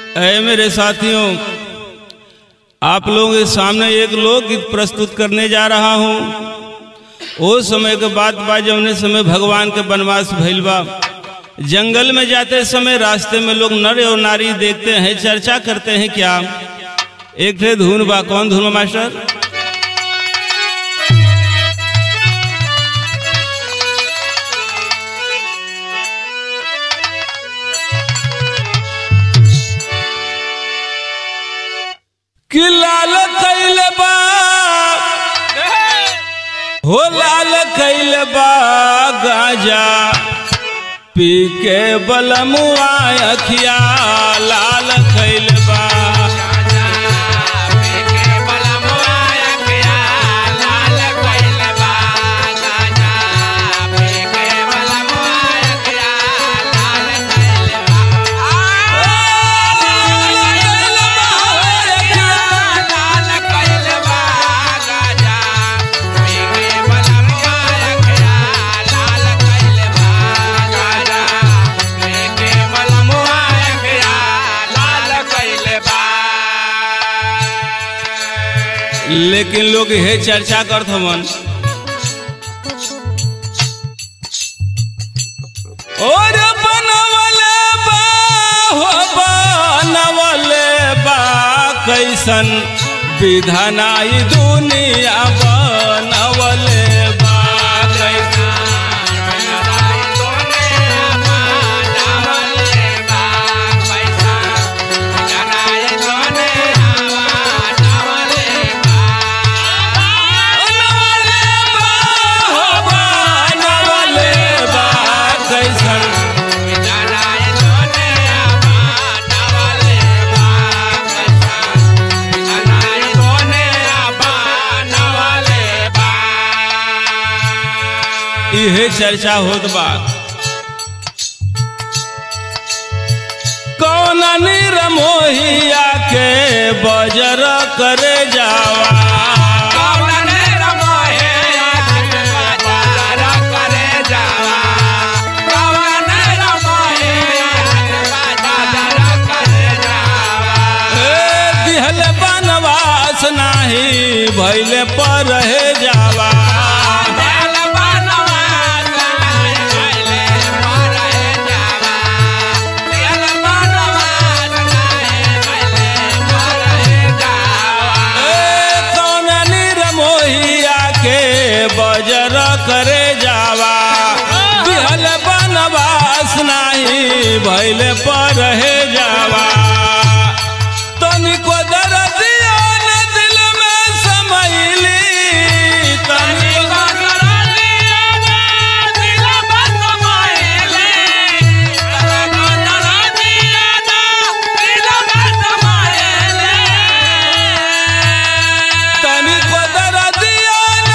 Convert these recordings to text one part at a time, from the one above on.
ऐ मेरे साथियों, आप लोगों के सामने एक लोकगीत प्रस्तुत करने जा रहा हूँ। वो समय के बाद जौने समय भगवान के वनवास भइल बा, जंगल में जाते समय रास्ते में लोग नर और नारी देखते हैं, चर्चा करते हैं। क्या एक ठे धुन बा, कौन धुन बा मास्टर? कि लाल कैल बा हो, लाल कैल बा गाजा पी के बलमुआ अखिया लाल कैल बा। लेकिन लोग हे चर्चा करत हवन, और बनवले बा हो, बनवले बा कैसन विधान आई दुनिया, बनवले बा कैसन इहे चर्चा होत बा। कौन निरमोहिया के बजर करे जावा, कौन निरमोहिया के बजर करे जावा, कौन निरमोहिया के बजर करे जावा। दिहल बनवास नाही भइले पर रहे जावा, बजर करे जावा। दिहल बनवास नाही भइले पर रहे जावा। तनिको दर्दिया न दिल में समैली, तनिको दर्दिया न दिल में समैली, तनिको दर्दिया न दिल में समैली, तनिको दर्दिया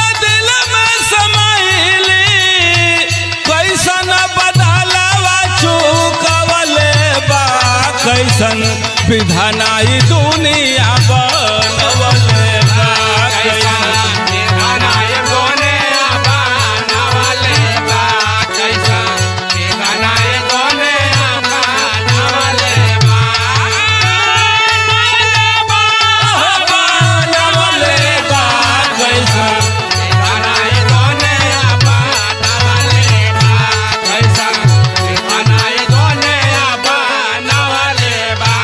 कैसन विधान आई दुनिया, बनवले बा कैसन विधान आई दुनिया, बनवले बा कैसन विधान आई दुनिया, बनवले बा, बनवले बा कैसन विधान आई दुनिया, बनवले बा कैसन विधान आई दुनिया, बनवले बा।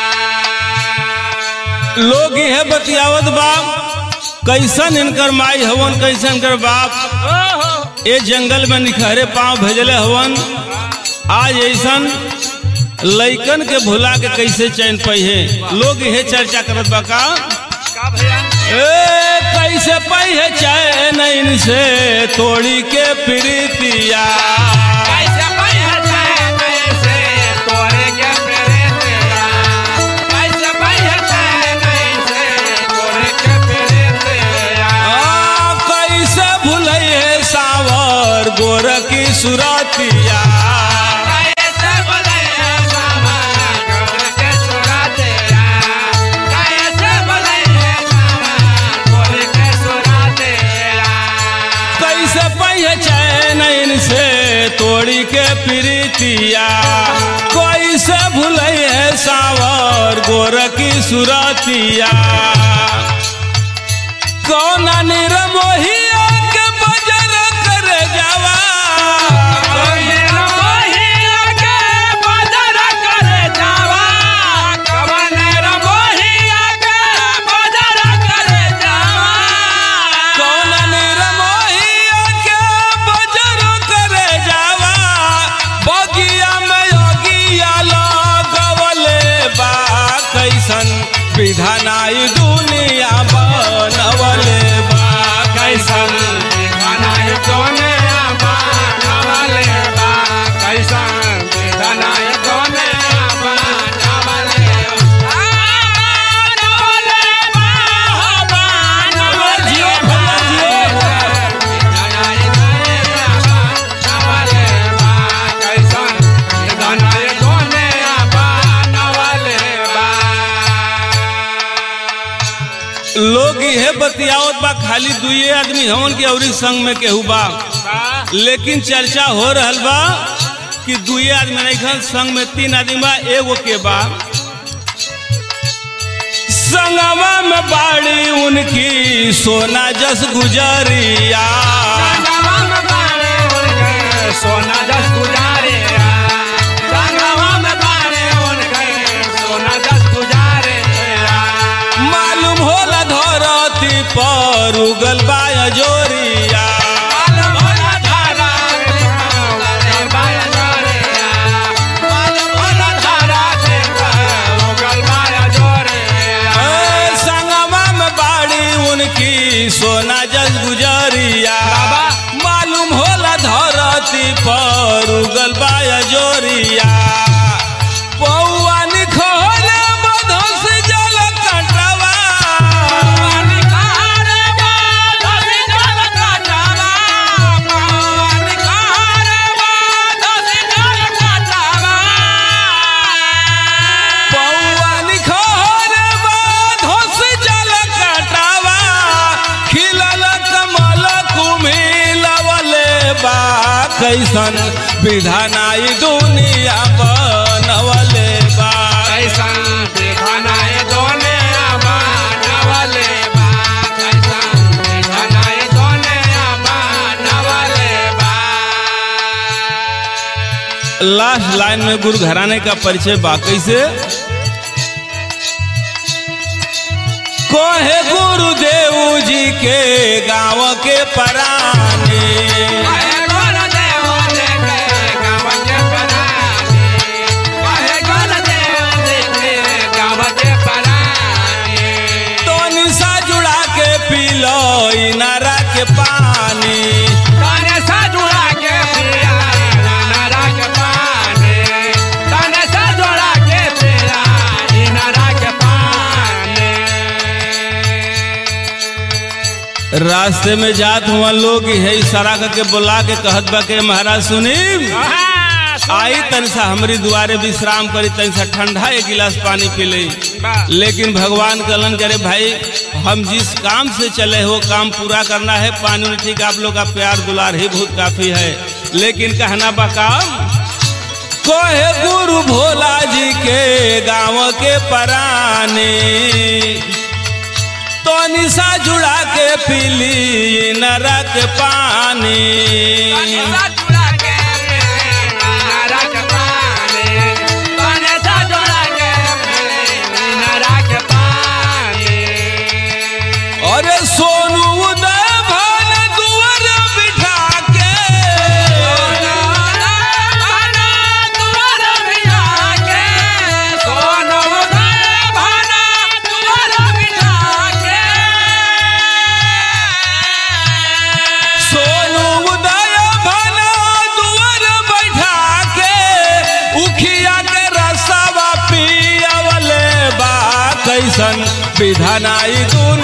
लोग यह बतियावत बाप, कैसन इनकर माई हवन, कैसन इनकर बाप ये जंगल में निखरे पांव भेजले हवन। आज ऐसन लइकन के भुला के कैसे चैन पहिए, लोग यह चर्चा करत बा। का कैसे पहिए चैन इनसे तोड़ी के प्रीतिया, गोर की सुरातिया, कैसे बोलैया सामा गोर के सुरातिया, कैसे बोलैया सामा गोर के सुरातिया। कैसे पहचान इनसे तोड़ी के प्रीतिया, कैसे भूले सावर गोरखी सुरतिया कौन निरमोहिया के बजर कर जावा विधानाई दुनिया बनवले बा कैसन विधानाई दुनिया बनवले बा कैसन विधानाई दुनिया बनवले लोग ये बतियावत बा खाली दुए आदमी हमन के अउरी संग में केहू बा, लेकिन चर्चा हो रहल बा कि दुए आदमी नहीं खन संग में 3 आदमी बा, एगो के बा संगवा में बाड़ी उनकी सोना जस गुजरिया सोना जस गुजारिया संगवा में बाड़ी उनके सोना जस गुजारिया मालूम होला धरती पर उगल बा जोरिया संगमा में बाड़ी उनकी सोना जस गुजरिया मालूम होला धरती पर उगल बा जोरिया पौआ निखोले बधस जल कटवा पौआ निखोले बधस जल कटवा खिलल कमल कुमिलवले बा कैसन विधानाई दुनिया बनवले बा कैसन विधानाई दुनिया बनवले बा कैसन विधानाई दुनिया बनवले बा। लास्ट लाइन में गुरु घराने का परिचय बाकी से कोहे गुरुदेव जी के गांव के पराने तो निशा जुड़ा के पीलो इनारा के पानी रास्ते में जात हुआ लोग है इशारा करके बुला के कहत बा के महाराज सुनी आई तन सा हमारी दुआरे विश्राम करी तन सा ठंडा 1 गिलास पानी पी ले, लेकिन भगवान कलन करे भाई हम जिस काम से चले हो काम पूरा करना है, पानी में ठीक आप लोग का प्यार दुलार ही बहुत काफी है, लेकिन कहना बा काम कोहे गुरु भोला जी के गाँव के पराने तो निशा जुड़ा के पीली नरक पानी और सोनू उदय भान दुआर बिठा के सोनू उदय भान दुआर बैठा के उखिया के रसवा पियावले बा कैसन विधानाई दुनिया